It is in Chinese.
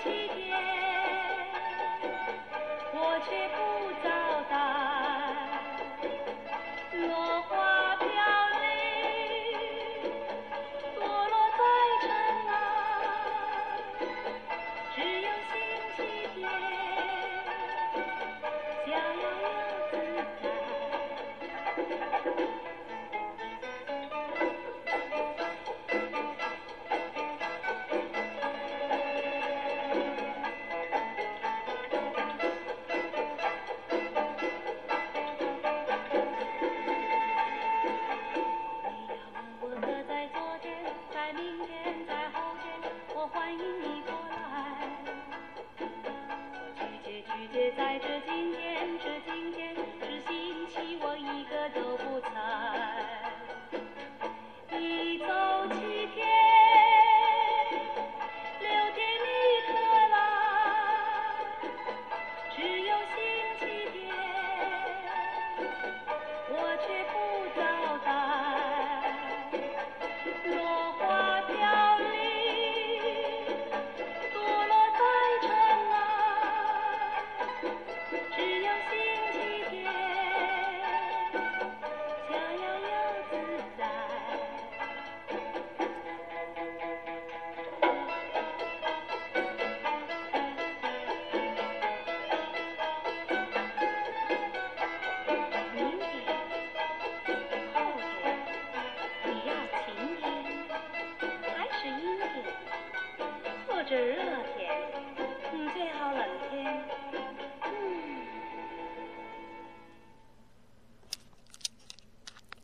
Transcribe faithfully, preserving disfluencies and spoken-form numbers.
七天，我却不早待。落花飘零，堕落在尘埃。只有星期天，逍遥又自在。欢迎你过来，拒绝拒绝，在这今天，这今天是星期，我一个都不睬。一走七天，六天你可来，只有星期天，我却不早待。落花飘零。或者热